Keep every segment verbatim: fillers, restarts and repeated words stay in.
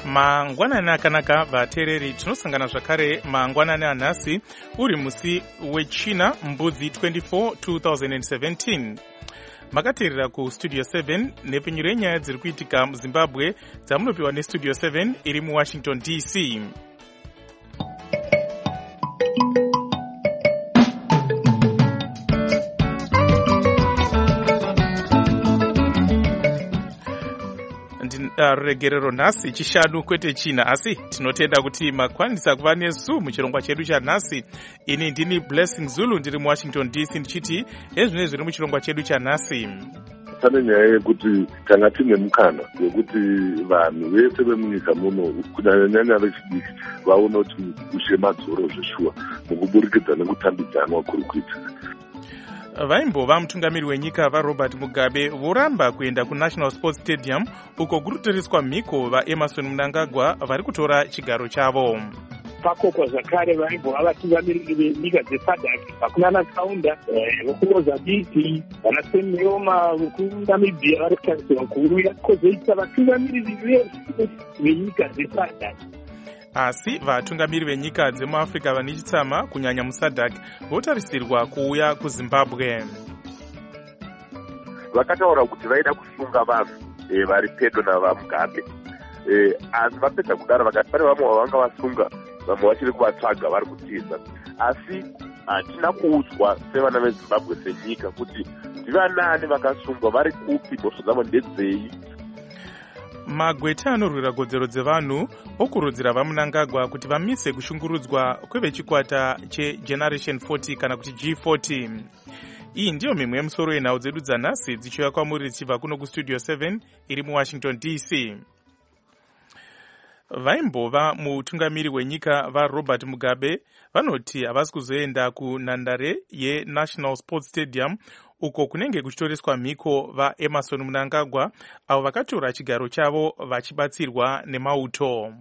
mangwanani akanaka vateereri, tinosangana zvakare mangwanani anhasi uri musi wechina mbudzi twenty-four twenty seventeen. Makateerera kustudio seven nepfenyuro yenyaya dziri kuitika muzimbabwe dzamunopiwa nestudio seven iri muwashington D C. Ruregerero nhasi chishanu kwete china, asi tinotenda kuti makwanisa kuva nesu muchirongwa chedu chanhasi. Ini ndini Blessing Zulu ndiri muwashington D C ndichiti ezvine zviri muchirongwa chedu chanhasi. Pane nyaya yekuti kana tine mukana wekuti vanhu vese vemunyika muno kunyanyanya vechidiki vaona kuti kushe madzoro zveshuwa mukuburikidza nekutambidzanwa kuri kuitika. Vaimbova mutungamiri wenyika vaRobert Mugabe voramba kuenda kuNational Sports Stadium uko kuri kutoreswa mhiko vaEmerson Mnangagwa vari kutora chigaro chavo. Pakoko zvakare vaimbova vatungamiriri venyika dzesadhaki vakunana Kaunda vokuMozambique vana Sam Nujoma vokuNamibia vari kutarisirwa kuuya kwozoita vatungamiriri vese venyika dzesadhaki. Asi vatungamiri venyika dzemuAfrica vane chitsama kunyanya musadhak votarisirwa kuuya kuZimbabwe. Vakataura kuti vaida kusunga vanhu vari pedo navaMugabe, asi vapedza kudaro vakati pane vamwe vavanga vasunga vamwe vachiri kuvatsvaga vari kutiza. Asi hatina kuudzwa sevana veZimbabwe senyika kuti ndivanani vakasungwa, vari kupi, bhosvo dzavo ndedzei. Magweta anorwira kodzero dzevanhu okurudzira vaMnangagwa kuti vamise kushungurudzwa kwevechikwata cheGeneration forty kana kuti G forty. Iyi ndiyo mimwe yemusoro yenhau dzedu dzanhasi dzichiuya kwamuri dzichibva kuno kustudio seven iri muwashington D C. Vaimbova mutungamiri wenyika vaRobert Mugabe vanoti havasi kuzoenda kunhandare yeNational Sports Stadium uko kunenge kuchitoreswa mhiko vaEmerson Mnangagwa avo vakatora chigaro chavo vachibatsirwa nemauto.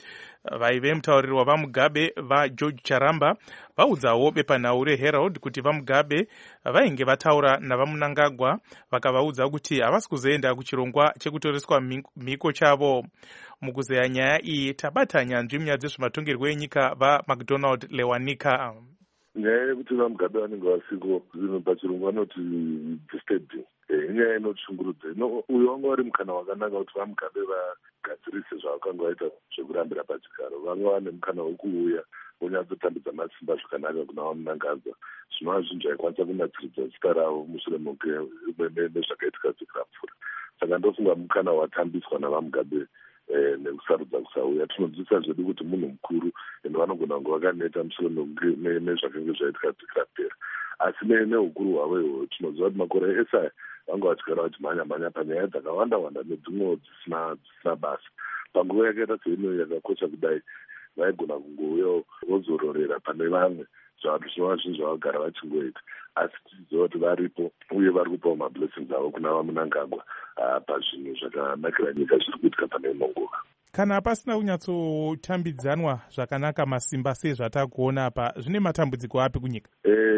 Vaive mutauriri wavaMugabe vaGeorge Charamba vaudzawo bepanhau reHerald kuti vaMugabe vainge vataura navaMnangagwa vakavaudza kuti havasi kuzoenda kuchirongwa chekutoreswa mhiko chavo. Mukuzeya nyaya iyi tabata nyanzvi munyaya dzezvematongerwo enyika vaMacdonald Lewanika. Nyaya yekuti vaMugabe vanenge vasiko zvino pachirungu vanoti distending inyaya inoshungurudza. Uyo wanga wari mukana wakanaka kuti vaMugabe vagadzirise zvavakanga vaita zvekurambira pachigaro. Vanga vane mukana wekuuya vonyatsotambidza masimba zvakanaka kuna vaMnangagwa, zvinova zvinhu zvaikwanisa kunatsiridza zita ravo mushure mezvakaitika zvekurapfura. Saka ndofunga mukana watambiswa navaMugabe nekusarudza kusauya. Tinodzidzisa zvedu kuti munhu mukuru ende vanogona kunge vakaneta mushure mezvakanga zvaitika zvikirapera, asi neukuru hwavo ihwo tinoziva kuti makore ese aya vanga vachigara vachimhanya-mhanya panyaya dzakawanda-wanda nedzimwewo dzisina basa. Panguva yakaita seino yakakosha kudai vaigona kungouyawo vozororera pane vamwe zvinova zvinhu zvavagara vachingoita, asi tichiziva kuti varipo uye vari kupawo mablessings avo kuna vaMnangagwa pazvinhu zvakanakira nyika zviri kuitika pane ino nguva. Kana pasina kunyatsotambidzanwa zvakanaka masimba sezvatakuona apa, zvine matambudziko api kunyika?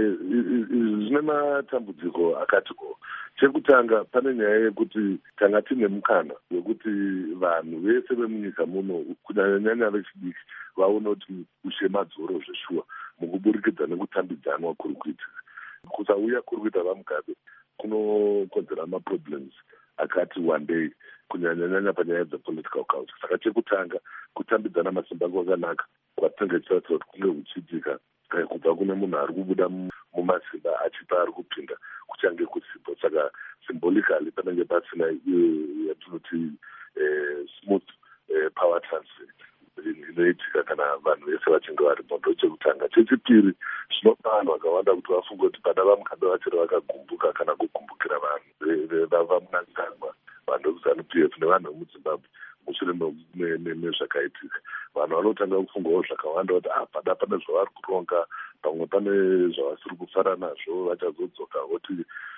Zvine matambudziko akatiko. Chekutanga, pane nyaya yekuti tanga tine mukana wekuti vanhu vese vemunyika muno kunyanyanya vechidiki vaona kuti kushe madzoro zveshuwa mukuburikidza nekutambidzanwa kuri kuitika. Kusauya kuri kuita vaMugabe kunokonzera maproblems akati wandei kunyanyanyanya panyaya dzepolitical culture. Saka chekutanga, kutambidzana masimba kwakanaka kwatinenge tichiratidza kuti kunge kuchiitika kubva kune munhu ari kubuda mumasimba achipa ari kupinda kuchange kusipo. Saka symbolically panenge pasina iyo yatinoti smooth power transfer inoitika kana vanhu vese vachinge varipo. Ndo chekutanga. Chechipiri, zvinopa vanhu vakawanda kuti vafunge kuti pana vaMugabe vachiri vakagumbuka kana kugumbukira vanhu vaMnangagwa, vanhu vekuZANU-P F nevanhu vemuZimbabwe mushure mezvakaitika. Vanhu vanotanga kufungawo zvakawanda kuti ah, pada pane zvavari kuronga, pamwe pane zvavasiri kufara nazvo, vachazodzoka voti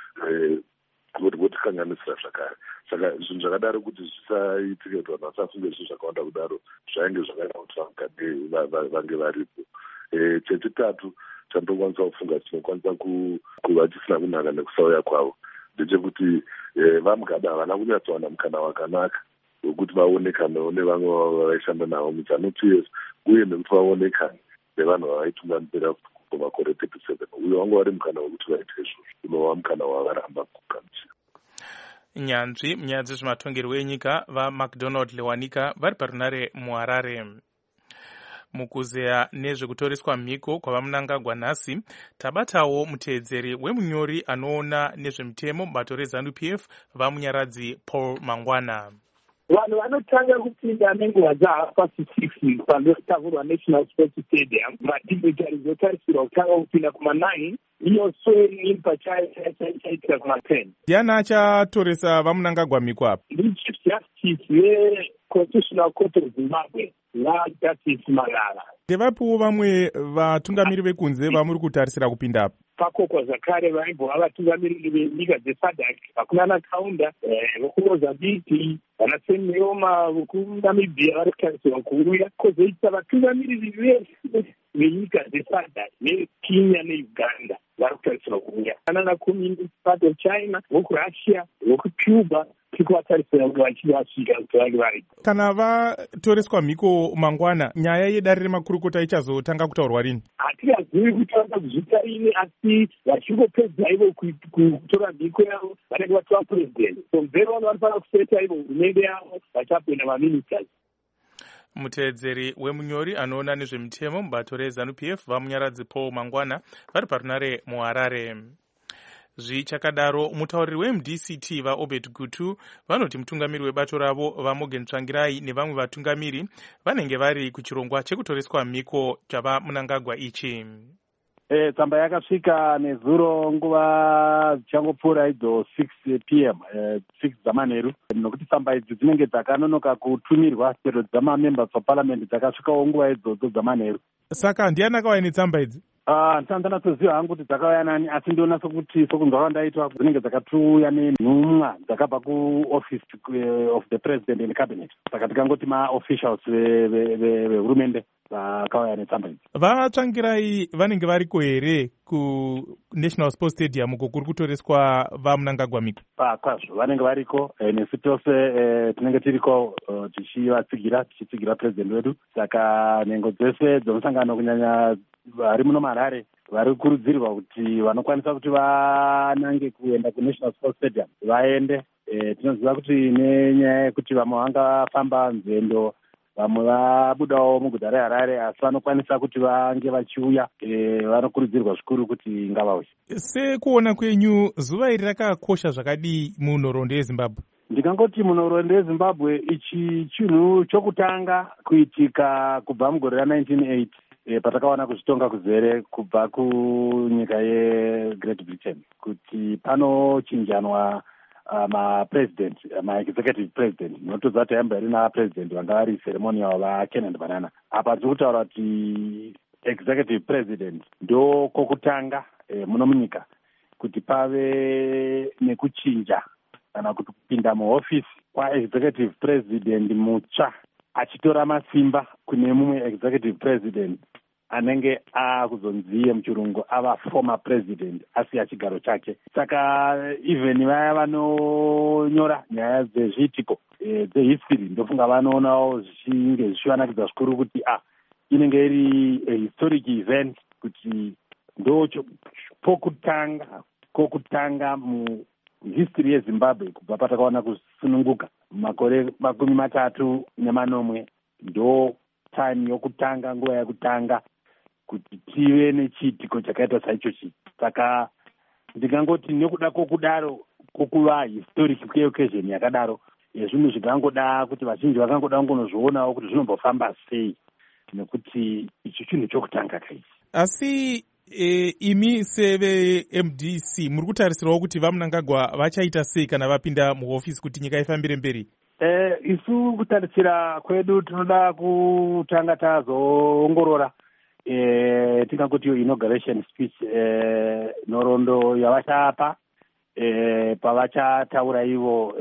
votikanganisira zvakare. Saka zvinhu zvakadaro kuti zvisaitike kuti vanhu vasafunge zvinhu zvakawanda kudaro zvainge zvakanaka kuti vaMugabe vange varipo. Chechitatu chandokwanisa kufunga tinokwanisa kuva tisina kunaka nekusauya kwavo ndechekuti vaMugabe havana kunyatsowana mukana wakanaka wekuti vaonekanewo nevamwe vaishanda navo muZANU-P F uye nekuti vaonekane nevanhu vavaitungamirira kumakore thirty-seven uye wanga wari mukana wekuti vaite izvozvo unova mukana wavaramba kugamuchira. Nyanzvi munyaya dzezvematongerwo enyika vaMacDonald Lewanika vari parunare muHarare. Mukuzeya nezvekutoreswa mhiko kwavaMnangagwa nhasi, tabatawo muteedzeri wemunyori anoona nezvemitemo mubato reZANU-P F vamunyaradzi Paul Mangwana. Vanhu vanotanga kupinda nenguva dzahapasi six panotavurwa National Sports Stadium, madignitaries zotarisirwa kutanga kupinda kuma nine, iyo sweri pachayo chaitika kuma ten. Ndiani achatoresa vaMnangagwa mhiko apa? Chief Justice weConstitutional Court of Zimbabwe, vaJustice Malala. Ndevapiwo vamwe vatungamiri vekunze vamuri kutarisira kupinda apa? Pakokwa zvakare vaibva vatungamiriri venyika dzeSADC, vakunana Kaunda vokuMozambique, vanaSenyoma vokuNamibia vari kutarisirwa kuuya, kwozoita vatungamiriri vese venyika dzeSADC neKenya neUganda vari kutarisirwa kuuya. Vanana Communist Party of China, vokuRussia, vokuCuba tikuvatarisira kuti vachida vasvika kuti vange vari. Kana vatoreswa mhiko Mangwana, nyaya yedare remakurukota ichazotanga kutaurwa rini? Hatikazivi kuti vanga kuzvita rini, asi vachingopedza ivo kutora mhiko yavo vanenge vatova purezidendi. From there on vanofanira kuseta ivo hurumende yavo vachapinda maministers. Muteedzeri wemunyori anoona nezvemitemo mubato reZANU-P F vamunyaradzi Paul Mangwana vari parunare muHarare. Zvichakadaro mutauriri weM D C T vaObed Gutu vanoti mutungamiri webato ravo vaMorgan Tsvangirai nevamwe vatungamiri vanenge vari kuchirongwa chekutoreswa mhiko chavaMnangagwa ichi. E, tsamba yakasvika nezuro nguva dzichangopfuura idzo six p m e, six dzamanheru, nokuti tsamba idzi dzinenge dzakanonoka kutumirwa chero dzamamembers of parliament dzakasvikawo nguva idzodzo dzamanheru. Saka ndiani akauya netsamba idzi? Ah, ndinatsoziva hangu kuti dzakauya nani, asi ndinoona sokuti sokunzwa kwandaitwa dzinenge dzakatuya nenhumwa dzakabva kuoffice of the president and cabinet. Saka tikangoti maofficials vehurumende vakauya netsamba idzi. VaTsvangirai vanenge variko here kuNational Sports Stadium uko kuri kutoreswa vaMnangagwa mhiko? Kwazvo vanenge variko, nesu tose tinenge tiriko tichivatsigira tichitsigira president wedu. Saka nhengo dzese dzomusangano kunyanya vari muno muHarare vari kukurudzirwa kuti vanokwanisa kuti vanange kuenda kuNational Sports Stadium vaende. E, tinoziva kuti nenyaya yekuti vamwe vangafamba nzendo, vamwe vabudawo muguta reHarare, asi vanokwanisa kuti vange vachiuya. E, vanokurudzirwa zvikuru kuti ngavauye. Sekuona kwenyu, zuva iri rakakosha zvakadii munhoroondo yeZimbabwe? Ndikangoti munhoroondo yeZimbabwe ichi chinhu chokutanga kuitika kubva mugore ra-nineteen eighty. E, patakawana kuzvitonga kuzere kubva kunyika yeGreat Britain kuti panochinjanwa uh, mapresident maexecutive president, notoziva kuti yamba iri napresident vanga vari ceremonial vaKenneth Banana. Apa tiri kutaura kuti executive president ndo kokutanga e, muno munyika kuti pave nekuchinja kana kuti kupinda muhofisi kwaexecutive president mutsva achitora masimba kune mumwe executive president anenge akuzonziye muchirungu ava former president asiya chigaro chake. Saka even vaya vanonyora nyaya dzezviitiko e, dzehistory ndofunga vanoonawo zvichinge zvichivanakidza zvikuru kuti ah inenge iri a historic event, kuti ndo pokutanga kokutanga mu history yeZimbabwe kubva patakaona kusununguka makore makumi matatu nemanomwe. Ndo time yokutanga, nguva yekutanga kuti tive nechiitiko chakaita saichochi. Saka ndingangoti nekuda kokudaro kokuva historic occasion yakadaro, zvinhu zvingangoda kuti vazhinji vakangoda kungonozvionawo kuti zvinombofamba sei, nekuti ichi chinhu chokutanga kaisi. Asi e, imi seveM D C muri kutarisirawo kuti vaMnangagwa vachaita sei kana vapinda muhofisi kuti nyika ifambire mberi? Eh, isu kutarisira kwedu tinoda kutanga tazoongorora eh, tingangoti inauguration speech eh, nhoroondo yavachapa eh, pavachataura ivo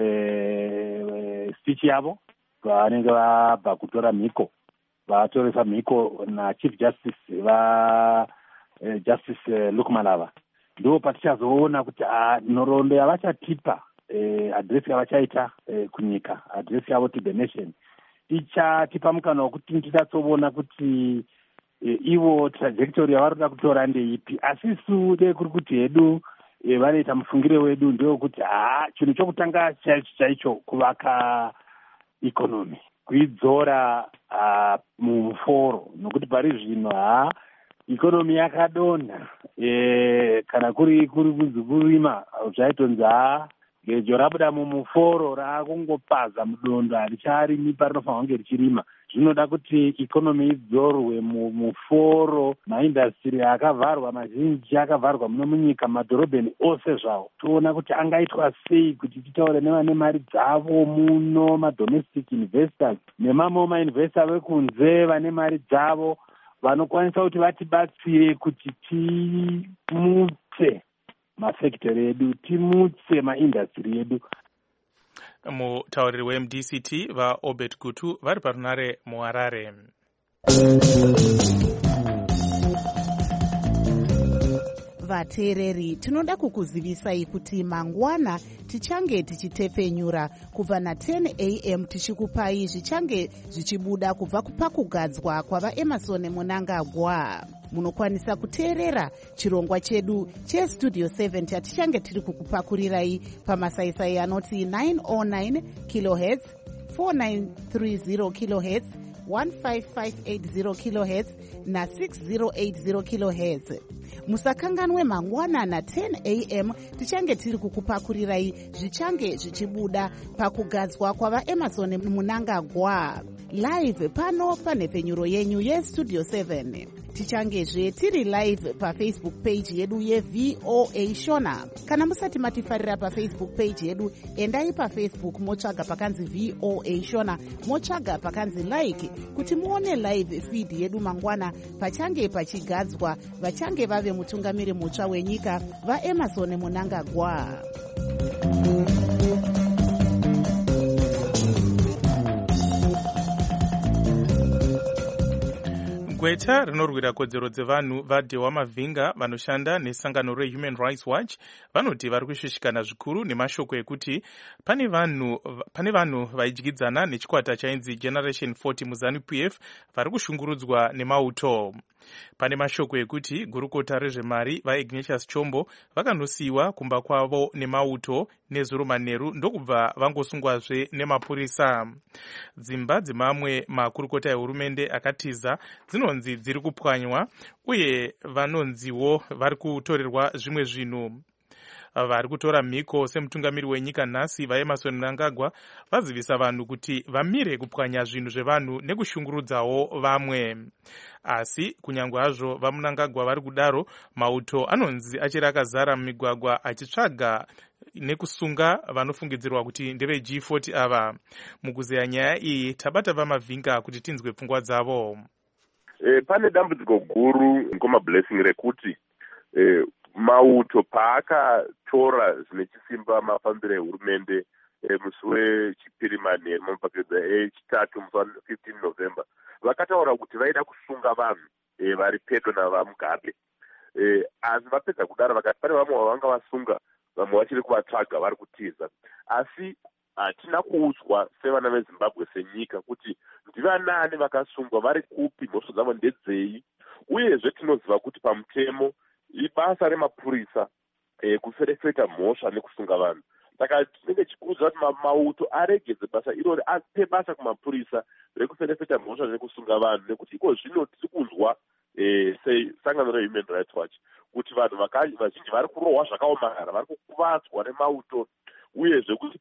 eh, speech yavo vanenge vabva kutora mhiko, vatoresa mhiko naChief Justice va eh, Justice eh, Luke Malava. Ndo patichazoona kuti ah, nhoroondo yavachatipa eh, adresi yavachaita eh, kunyika, adresi yavo to the nation, ichatipa mukana wekuti tidatsoona kuti eh, ivo trajectory yavari kuda kutora ndeipi. Asi isu dei kuri kuti hedu eh, vanoita mufungire wedu ndewekuti haa chinhu chokutanga chaicho chaicho kuvaka ikonomi, kuidzora uh, muforo, nokuti pari zvino haa ikonomi yakadonha. E, kana kuri kuri kunzi kurima zvaitonzi haa gejo rabuda mumuforo raakungopaza mudondo haricharimi parinofanira kunge richirima. Zvinoda kuti ikonomi idzorwe muforo, maindastri akavharwa mazhinji akavharwa muno munyika, madhorobheni ose zvawo. Toona kuti angaitwa sei kuti titaure nevane mari dzavo muno, madomestic investors nemamwe mainvesta vekunze vane mari dzavo vanokwanisa kuti vatibatsire kuti timutse mafactory edu, timutse maindastri edu. Mutauriri weM D C T vaObert Gutu vari parunare muHarare. Vateereri, tinoda kukuzivisai kuti mangwana tichange tichitepfenyura kubva na ten a m tichikupai zvichange zvichibuda kubva pakugadzwa kwavaEmmerson Mnangagwa. Munokwanisa kuteerera chirongwa chedu chestudio seven chatichange tiri kukupakurirai pamasaisai anoti nine oh nine kilohertz, four nine three zero kilohertz, one five five eight zero kilohertz na six zero eight zero kilohertz. Musakanganwe mangwana na ten a m tichange tiri kukupakurirai zvichange zvichibuda pakugadzwa kwavaEmmerson Mnangagwa live pano panhepfenyuro yenyu yestudio seven. Tichangezve tiri live pafacebook page yedu yeV O A Shona. Kana musati matifarira pafacebook page yedu, endai pafacebook motsvaga pakanzi V O A Shona, motsvaga pakanzi like kuti muone live feed yedu mangwana pachange pachigadzwa vachange vave mutungamiri mutsva wenyika vaEmmerson Mnangagwa. Gweta rinorwira kodzero dzevanhu vaDhewa Mavhinga vanoshanda nesangano reHuman Rights Watch vanoti vari kushushikana zvikuru nemashoko ekuti pane vanhu pane vanhu vaidyidzana nechikwata chainzi Generation forty muZANU-P F vari kushungurudzwa nemauto. Pane mashoko ekuti gurukota rezvemari vaIgnatius Chombo vakanosiyiwa kumba kwavo nemauto nezuro manheru ndokubva vangosungwazve nemapurisa. Dzimba dzemamwe makurukota ehurumende akatiza dzinonzi dziri kupwanywa uye vanonziwo vari kutorerwa zvimwe zvinhu. Vari kutora mhiko semutungamiri wenyika nhasi vaEmmerson Mnangagwa vazivisa vanhu kuti vamire kupwanya zvinhu zvevanhu nekushungurudzawo vamwe. Asi kunyange hazvo vaMnangagwa vari kudaro, mauto anonzi achiri akazara mumigwagwa achitsvaga nekusunga vanofungidzirwa kuti ndeve G forty ava. Mukuzeya nyaya iyi tabata vaMavhinga kuti tinzwe pfungwa dzavo. E, pane dambudziko guru ngoma blessing rekuti e, mauto paakatora zvine chisimba mafambiro ehurumende e, musi wechipiri manheru mumapapiro echitatu musi fifteen November vakataura kuti vaida kusunga vanhu e, vari pedo navaMugabe. E, asi vapedza kudaro vakati pane vamwe vavanga vasunga, vamwe vachiri kuvatsvaga vari kutiza. Asi hatina kuudzwa sevana veZimbabwe senyika kuti ndivanani vakasungwa, vari kupi, mhosva dzavo ndedzei. Uyezve tinoziva kuti pamutemo ibasa remapurisa e, kuferefeta mhosva nekusunga vanhu. Saka tinenge chikuudza kuti mauto aregedze basa irori, ape basa kumapurisa rekuferefeta mhosva nekusunga vanhu, nekuti iko zvino tiri kunzwa e, sangano reHuman Rights Watch kuti vanhu vazhinji vari kurohwa zvakaomarara, vari kukuvadzwa nemauto, uyezve kuti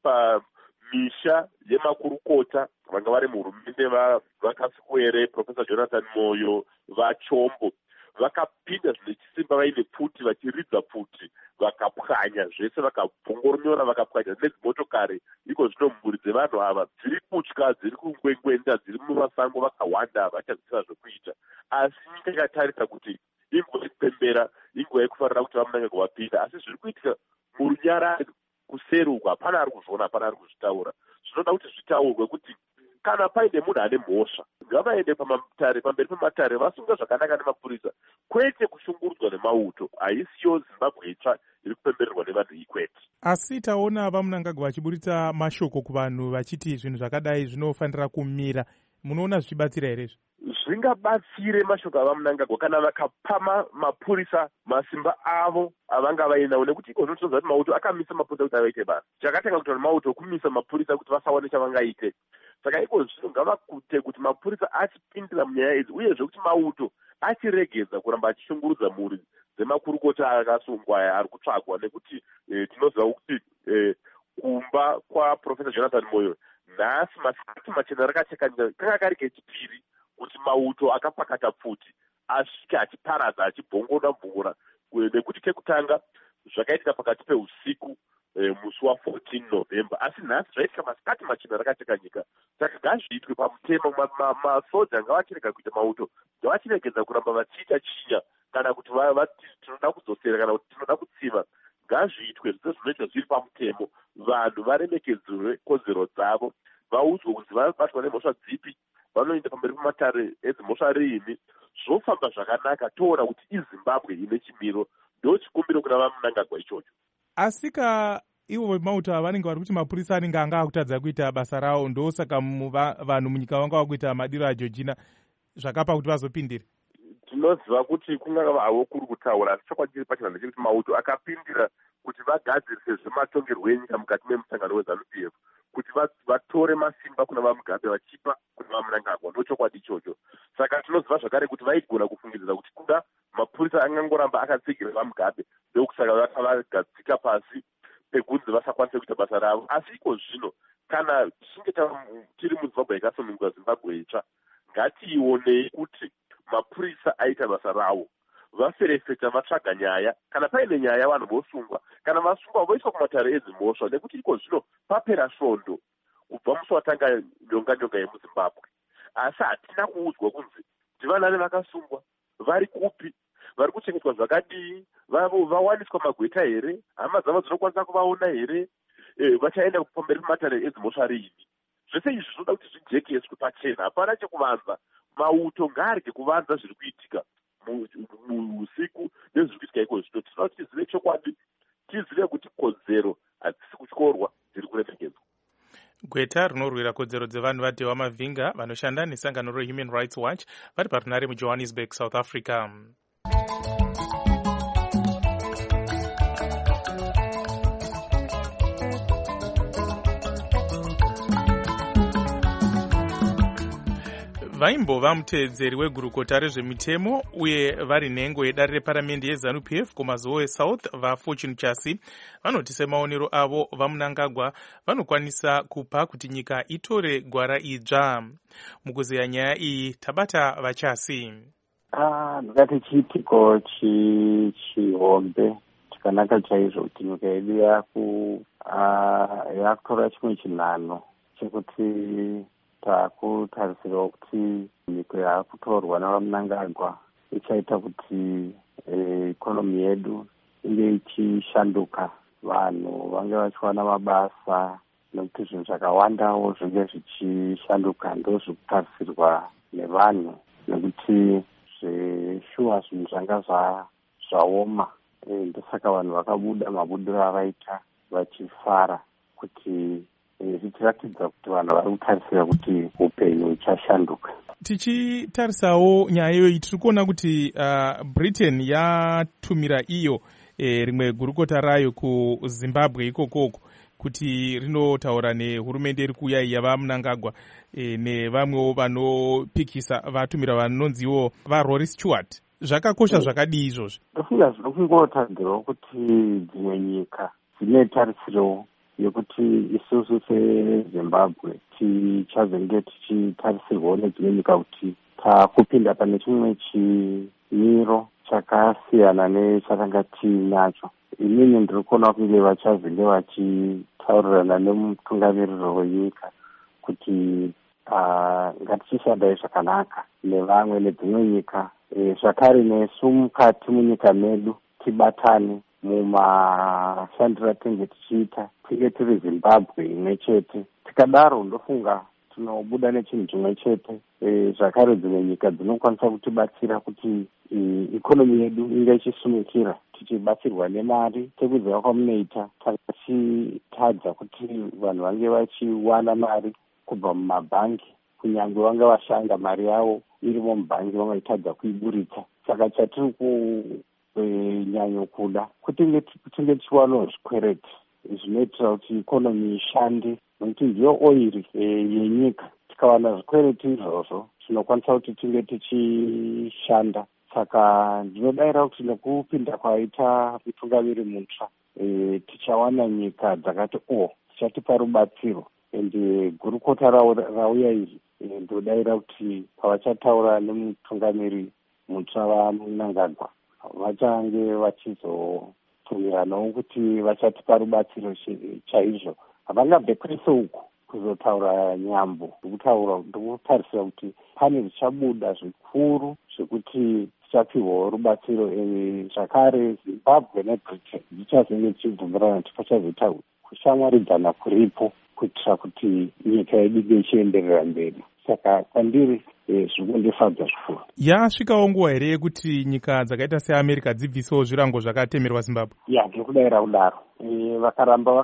pamisha yemakurukota vanga vari muhurumende vakasikwere Professor Jonathan Moyo, vaChombo vakapinda zvine chisimba vaine pfuti, vachiridza pfuti, vakapwanya zvese, vakabhongoronyora, vakapwanya nedzimotokari. Iko zvino mhuri dzevanhu ava dziri kutya, dziri kungwengwenda, dziri mumasango vakawanda, vachadzisira zvekuita. Asi nyika ikatarisa kuti inguva yekupembera, inguva yekufarira kuti vaMnangagwa vapinda, asi zviri kuitika murunyararo kuseruka, hapana ari kuzviona, hapana ari kuzvitaura. Zvinoda kuti zvitaurwe kuti kana paine munhu ane mhosva ngavaende pamatare, pamberi pamatare vasunga zvakanaka nemapurisa, kwete kushungurudzwa nemauto. Haisiyo Zimbabwe itsva iri kupembererwa nevanhu ikwete. Asi taona vaMnangagwa vachiburitsa mashoko kuvanhu vachiti zvinhu zvakadai zvinofanira kumira. Munoona zvichibatsira here? Zvingabatsire mashoko avaMnangagwa kana vakapa mapurisa masimba avo avanga vainawo, nekuti iko zvinotoza kuti mauto akamisa mapurisa kuti avaite basa. Chakatanga kuti mauto kumisa mapurisa kuti vasawane chavangaite. Saka iko zvino ngavakute kuti mapurisa achipindira munyaya idzi, uyezve kuti mauto achiregedza kuramba achishungurudza mhuri dzemakurukota akasungwa aya ari kutsvagwa, nekuti eh, tinoziva kuti eh, kumba kwaProfesa Jonathan Moyo nhasi masikati machena rakachekanyika kanga kari kechipiri kuti mauto akapakata pfuti asvike achiparadza achibhongona bhongora, nekuti kekutanga zvakaitika pakati peusiku e, musi wa14 November, asi nhasi zvaitika masikati machena rakachekanyika. Saka ngazviitwe pamutemo, masoja ngavachirega kuita mauto, ngavachiregedza kuramba vachiita chinya kana kuti tinoda kudzosera kana kuti tinoda kutsiva. Ngazviitwe zvose zvinoitwa zviri pamutemo, vanhu varemekedzerwe kodzero dzavo, vaudzwe kuti vabatwa nemhosva dzipi, vanoenda pamberi pamatare edzimhosva riini, zvofamba zvakanaka. Toona kuti iZimbabwe ine chimiro, ndo chikumbiro kuna vaMnangagwa ichocho. Asika ivo vemauto vanenge vari kuti mapurisa anenge anga akutadza kuita basa rawo, ndosaka vanhu munyika vanga vakuita madiro aJorgina zvakapa kuti vazopindire. Tinoziva kuti kungava havo kuri kutaura, asi chokwadi chiri pachena ndechekuti mauto akapindira kuti vagadzirise zvematongerwo enyika mukati memusangano weZANU P F, kuti vatore masimba kuna vaMugabe vachipa kuna vaMnangagwa, ndo chokwadi ichocho. Saka tinoziva zvakare kuti vaigona kufungidzira kuti kuda mapurisa angangoramba akatsigirira vaMugabe, ndokusaka vakavagadzika pasi pekunzi vasakwanise kuita basa ravo. Asi iko zvino kana tichinge tiri muZimbabwe yakasununguka, Zimbabwe itsva, ngationei kuti mapurisa aita basa rawo, vaferefeta vatsvaga nyaya, kana paine nyaya vanhu vosungwa, kana vasungwa voiswa kumatare edzimhosva, nekuti iko zvino papera svondo kubva musi watanga nyonga nyonga yemuZimbabwe. Asi hatina kuudzwa kunzi kuti vanani vakasungwa, vari kupi, vari kuchengetwa zvakadii, vawaniswa magweta here, hama dzavo dzinokwanisa kuvaona here, e, vachaenda pamberi pamatare edzimhosva riini. Zvese izvi zvinoda kuti zvijekeswe pachena, hapana chekuvanza. Mauto ngaarege kuvanza zviri kuitika muusiku nezviri kuitika iko zvino. Tinoda kuti tizive chokwadi, tizive kuti kodzero hadzisi kutyorwa, dziri kuremekedzwa. Gweta rinorwira kodzero dzevanhu vaDhewa Mavhinga vanoshanda nesangano reHuman Rights Watch vari parunare muJohannesburg, South Africa. Vaimbova muteedzeri wegurukota rezvemitemo uye vari nhengo yedare reparamende yeZANU P F kumazowe South, vaFortune Chasi vanoti semaonero avo vaMnangagwa vanokwanisa kupa kuti nyika itore gwara idzva. Mukuzeya nyaya iyi tabata vaChasi. Ah, ndakati chiitiko chihombe chakanaka chaizvo kuti nyika yedu yaku yakutora chimwe chinhano chekuti takutarisirawo kuti nyika yakutorwa navaMnangagwa ichaita kuti ikonomi yedu inge ichishanduka, vanhu vange vachiwana mabasa, nekuti zvinhu zvakawandawo zvinge zvichishanduka, ndo zvirikutarisirwa nevanhu, nekuti zveshuwa zvinhu zvanga zvaoma. Ndosaka vanhu vakabuda mabudiro avaita vachifara kuti zvichiratidza kuti vanhu vari kutarisira kuti upenyu huchashanduka. Tichitarisawo nyaya iyoyi, tiri kuona kuti uh, Britain yatumira iyo e, rimwe gurukota rayo kuZimbabwe ikokoko kuti rinotaura nehurumende iri kuuya yavaMnangagwa e, nevamwewo vanopikisa vatumira vanonziwo vaRory Stewart. Zvakakosha zvakadii izvozvi? Ndofunga zvinokungotadzirawo kuti dzimwe nyika dzine tarisiro yekuti isusu seZimbabwe tichazenge tichitarisirwawo nedzimwe nyika kuti takupinda pane chimwe chimiro chakasiyana nechakanga tiinacho. Inini ndiri kuona kunge vachazenge vachitaurirana nemutungamiriri wenyika kuti ngatichishandai zvakanaka nevamwe nedzimwe nyika, zvakare nesu mukati munyika medu tibatane mumashandiro atinenge tichiita, tinge tiri Zimbabwe imwe chete. Tikadaro ndofunga tinobuda nechinhu chimwe chete. Zvakare dzimwe nyika dzinokwanisa kutibatsira kuti ikonomi yedu inge ichisimukira tichibatsirwa nemari sekuziva kwamunoita. Takachitadza kuti vanhu vange vachiwana mari kubva mumabhangi, kunyange vange vashanga mari yavo irimo mubhangi vangaitadza kuiburitsa. Saka chatiri kunyanyo kuda kutinge tichiwanawo zvikwereti zvinoitira kuti ikonomi ishande, nokuti ndiyo oiri yenyika. Tikawana zvikwereti izvozvo tinokwanisa kuti tinge tichishanda. Saka ndinodayira kuti nekupinda kwaita mutungamiri mutsva tichawana nyika dzakati o tichatipa rubatsiro. Ende gurukota rauya iri ndinodayira kuti pavachataura nemutungamiri mutsva vaMnangagwa vachange vachizobvumiranawo kuti vachatipa rubatsiro chaizvo. Havangabve kwese uku kuzotaura nyambo, ndokutarisira kuti pane zvichabuda zvikuru zvekuti tichapihwawo rubatsiro. Zvakare Zimbabwe neBritain dzichazenge dzichibvumirana kuti pachazoita kushamwaridzana kuripo kuitira kuti nyika yedu ige ichienderera mberi. Saka kwandiri zvikundifadza zvikuru. Yasvikawo nguva here yekuti nyika dzakaita seAmerica dzibvisewo zvirango zvakatemerwa Zimbabwe? Ya, ndiri kudayira kudaro. Vakaramba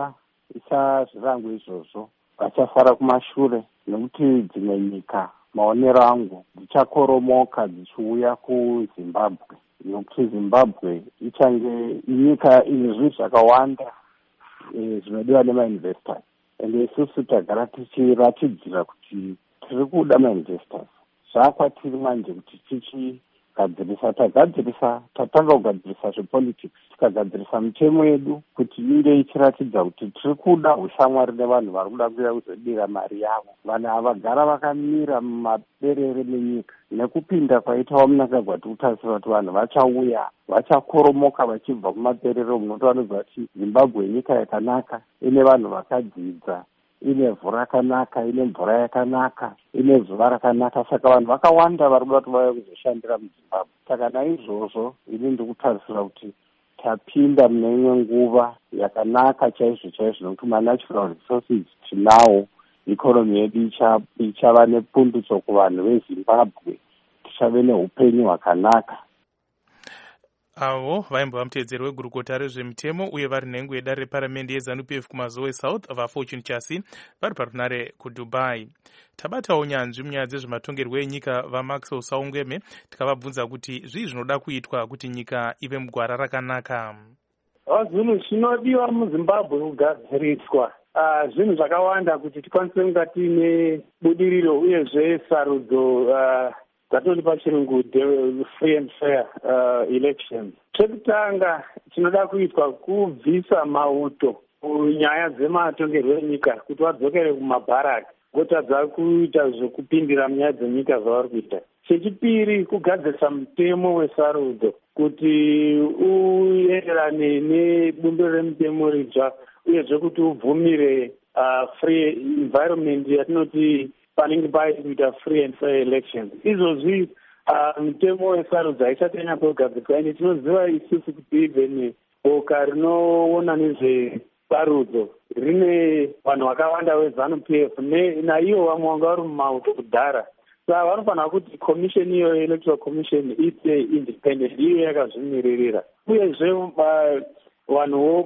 vakaisa zvirango izvozvo vachafara kumashure, nekuti dzimwe nyika maonero angu dzichakoromoka dzichiuya kuZimbabwe, nokuti Zimbabwe ichange inyika ine zvinhu zvakawanda zvinodiwa nemainvestors. Ende isusu tagara tichiratidzira kuti tiri kuda mainvestors. Zvakwatiri manje kuti tichigadzirisa, tagadzirisa, tatanga kugadzirisa zvepolitics, tikagadzirisa mitemo yedu kuti inge ichiratidza kuti tiri kuda ushamwari nevanhu vari kuda kuuya kuzodira mari yavo. Vanhu havagara vakamira mumaberere menyika. Nekupinda kwaitawo Mnangagwa tikutarisira kuti vanhu vachauya, vachakoromoka vachibva kumaperero, munoti vanoziva kuti Zimbabwe nyika yakanaka, ine vanhu vakadzidza, ine vhu rakanaka, ine mvura yakanaka, ine zuva rakanaka. Saka vanhu vakawanda vari kuda kuti vauya kuzoshandira muZimbabwe. Saka naizvozvo ini ndikutarisira kuti tapinda mune imwe nguva yakanaka chaizvo chaizvo, nokuti manatural resources tinawo. Ikonomi yedu ichava nepundutso kuvanhu veZimbabwe, tichave neupenyu hwakanaka. Avo vaimbova muteedzeri wegurukota rezvemitemo uye vari nhengo yedare reparamende yeZANU-P F kumazowe South vaFortune Chasi vari parunare kuDubai. Tabatawo nyanzvi munyaya dzezvematongerwo enyika vaMaxwell Saungweme tikavabvunza kuti zvii zvinoda kuitwa kuti nyika ive mugwara rakanaka. Zvinhu zvinodiwa muZimbabwe kugadziriswa zvinhu zvakawanda kuti tikwanise kunga tiine budiriro uyezve sarudzo dzatinoti pachirungu free and fair uh, elections. Chekutanga chinoda kuitwa kubvisa mauto kunyaya dzematongerwo enyika kuti vadzokere kumabharaki votadza kuita zvekupindira munyaya dzenyika zvavari kuita. Chechipiri kugadzirisa mutemo wesarudzo kuti uenderane nebumbiro remutemo ridzva uyezve kuti ubvumire uh, free environment yatinoti panenge paiti kuita free and fair elections. Izvozvi mutemo wesarudzo haisati yanyatsogadzirwa, ende tinoziva isusu kuti even boka rinoona nezvesarudzo rine vanhu vakawanda veZANU-P F naivo vamwe vanga vari mumauto kudhara. Saka vanofanira kuti commission iyo electoral commission iite independent, iyo yakazvimiririra. Uyezve vanhu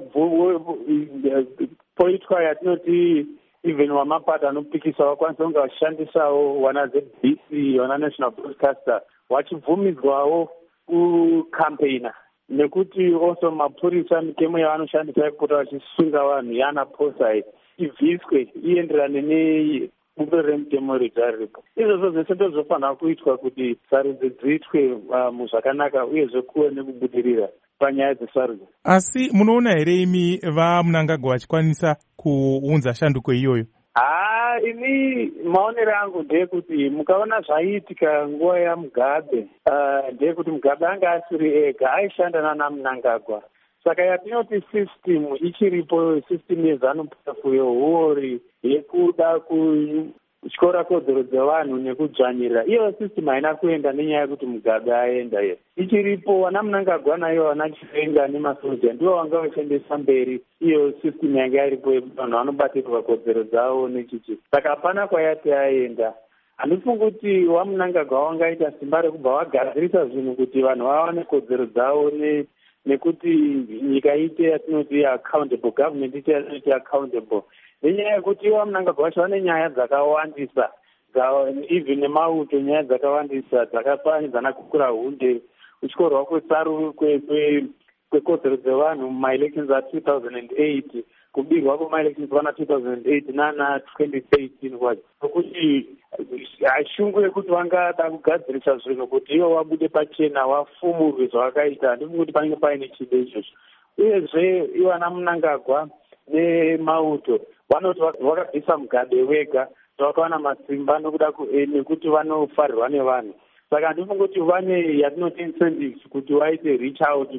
poitwa yatinoti even wamapata anopikisa vakwanisa kunge vachishandisawo wana Z B C, wana National Broadcaster, vachibvumidzwawo kucampaigna, nekuti also mapurisa mitemo yavanoshandisa yekupota vachisunga vanhu yana posai ibviswe ienderane nebumbiro remutemo ridzva riripo. Izvozvo zvese ndozvofanira kuitwa kuti sarudzo dziitwe muzvakanaka uyezve kuve nekubudirira panyaya dzesarudzo. Asi munoona here imi vaMnangagwa vachikwanisa kuunza shanduko iyoyo? Haa, ini maonero angu ndeyekuti mukaona zvaiitika nguva yaMugabe, uh, ndeyekuti Mugabe anga asiri ega, aishanda nana Mnangagwa. Saka yatinoti system ichiripo, system yeZANU-P F yehuori yekuda kutyora kodzero dzevanhu nekudzvanyirira. Iyo system haina kuenda nenyaya yekuti Mugabe aenda iyo ichiripo. Vana Mnangagwa naivo vana Chiwenga nemasoja ndivo vanga vachendesa mberi iyo system yanga iripo yekuti vanhu vanobatirwa kodzero dzavo nechichi. Saka hapana kwayati aenda. Handifungi kuti waMnangagwa wangaita simba rekubva vagadzirisa zvinhu kuti vanhu vawane kodzero dzavo nekuti nyika ite yatinoti accountable, government ite yatinoti accountable. Nenyaya yekuti waMnangagwa vacho vane nyaya dzakawandisa, even nemauto nyaya dzakawandisa dzakafananidzana kukura hunde kuchikorwa kwetsaru kwekodzero dzevanhu mumaelections a two thousand eight, kubirwa kwemaelections vana two thousand eight nana twenty eighteen kwacho, nokuti shungu yekuti vangada kugadzirisa zvinhu kuti ivo vabude pachena vafumurwe zvavakaita. Handifungi kuti panenge paine chido izvozvo. Uyezve ivana Mnangagwa nemauto vanoti vakabvisa Mugabe wega vakawana masimba nokuda nekuti vanofarirwa nevanhu. Saka handifungi kuti vane yatinoti incentives kuti vaite reach out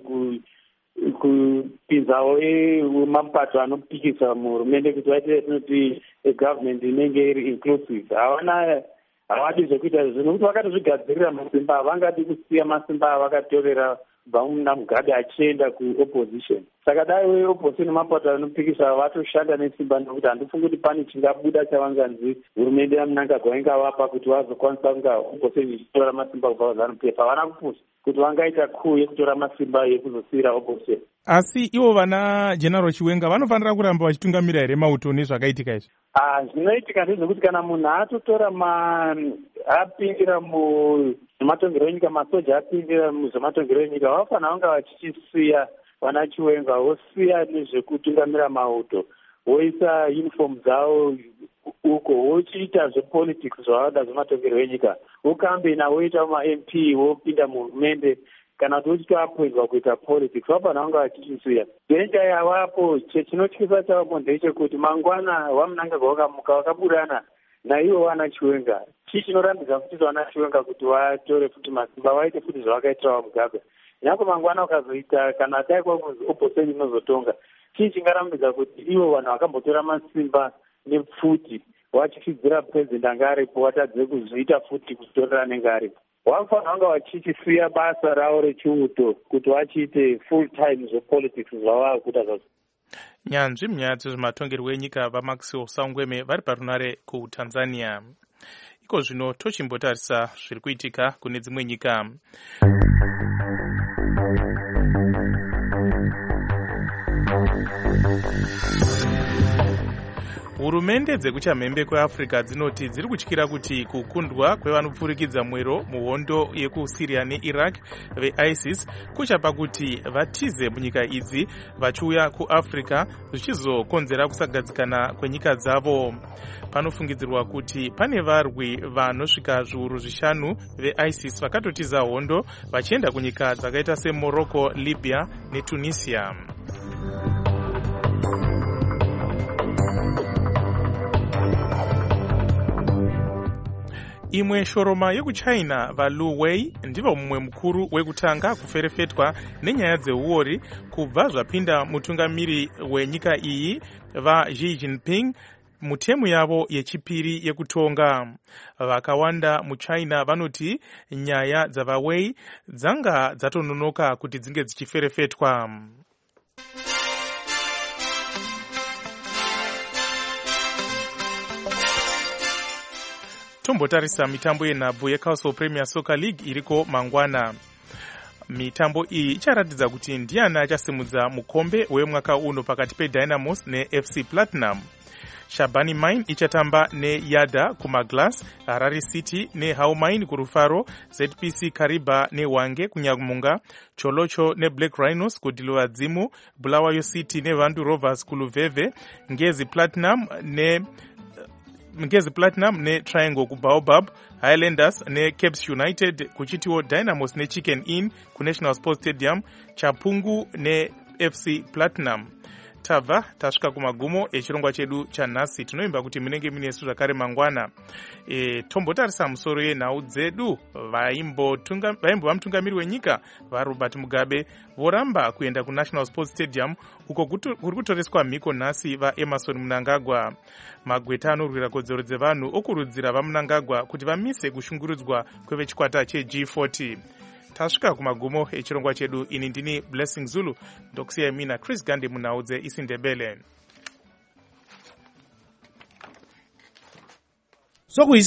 kupinzawo mapato anopikisa muhurumende kuti vaite yatinoti government inenge iri inclusive. Havana havadi zvekuita izvo nokuti vakatozvigadzirira masimba, havangadi kusiya masimba avakatorera kubva muna Mugabe achienda kuopposition. Saka dai weopposition nemapato anopikisa vatoshanda nesimba, nokuti handifungi kuti pane chingabuda chavanganzi hurumende yaMnangagwa ingavapa kuti vazokwanisa kunga opposition ichitora masimba kubva kuZANU-P F. Havana kupusa kuti vangaita kuu yekutora masimba ekuzosiyira opposition. Asi ivo vana General Chiwenga vanofanira kuramba vachitungamira here mauto nezvakaitika izvi? Ah, zvinoitika ndezvekuti kana munhu atotora ma apindira muzvematongerero enyika, masoja apindira muzvematongerero enyika, vafanira vanga vachichisiya vana Chiwenga vosiya nezvekutungamira mauto, voisa uniform dzavo uko, vochiita zvepolitics zvavada zvematongerero enyika, vokambena voita ma-M P vopinda muhurumende kana kuti vochitoappointwa kuita politics, vafanira vanga vachichisira. Dhenja yavapo, chinotyisa chavapo ndechekuti mangwana waMnangagwa vakamuka vakaburana naivo vana Chiwenga. Chii chinorambidza futi vana Chiwenga kuti vatore futi masimba vaite futi zvavakaitira waMugabe. Nyangwe mangwana ukazoita kana daikwa kunzi opposition inozotonga, chii chingarambidza kuti ivo vanhu vakambotora masimba nepfuti vachifidzira president anga aripo watadze kuzviita futi kutorera anenge aripo. Vafanira vanga vachichisiya basa ravo rechiuto kuti vachiite full time zvepolitics zvavava kuita zvazvo. Nyanzvi munyaya dzezvematongerwo enyika vaMaxwell Sangweme vari parunare kuTanzania. Iko zvino tochimbotarisa zviri kuitika kune dzimwe nyika. Hurumende dzekuchamhembe kweAfrica dzinoti dziri kutyira kuti kukundwa kwevanopfurikidza mwero muhondo yekuSyria neIraq veISIS kuchapa kuti vatize munyika idzi vachiuya kuAfrica zvichizokonzera kusagadzikana kwenyika dzavo. Panofungidzirwa kuti pane varwi vanosvika zviuru zvishanu veISIS vakatotiza hondo vachienda kunyika dzakaita seMorocco, Libya neTunisia. Imwe shoroma yekuChina vaLu Wei ndivo mumwe mukuru wekutanga kuferefetwa nenyaya dzeuori kubva zvapinda mutungamiri wenyika iyi vaXi Jinping mutemu yavo yechipiri yekutonga. Vakawanda muChina vanoti nyaya dzavaWei dzanga dzatononoka kuti dzinge dzichiferefetwa. Tombotarisa mitambo yenhabvu yeCastle Premier Soccer League iriko mangwana. Mitambo iyi icharatidza kuti ndiani achasimudza mukombe wemwaka uno pakati peDynamos neF C Platinum. Shabani Mine ichatamba neYada kumaGlass, Harare City neHaumine kurufaro, Z P C Kariba neWange kunyamunga, Cholocho neBlack Rhinos kuDiluwadzimu, Bulawayo City neVandu Rovers kuluveve, Ngezi Platinum ne Ngezi Platinum ne Triangle kuBaobab, Highlanders ne Caps United kuchitiwo Dynamos ne Chicken Inn ku National Sports Stadium, Chapungu ne F C Platinum. tabva tasvika kumagumo echirongwa chedu chanhasi. Tinoimba kuti munenge munesu zvakare mangwana. E, tombotarisa musoro yenhau dzedu. Vaimbova mutungamiri wenyika vaRobert Mugabe voramba kuenda kuNational Sports Stadium uko kuri kutoreswa mhiko nhasi vaEmerson Mnangagwa. Magweta anorwira kodzero dzevanhu okurudzira vaMnangagwa kuti vamise kushungurudzwa kwevechikwata cheG forty. Tasvika kumagumo echirongwa chedu. Ini ndini Blessing Zulu, ndokusiyai mina Chris Gandhi munhau dzeIsindebele. So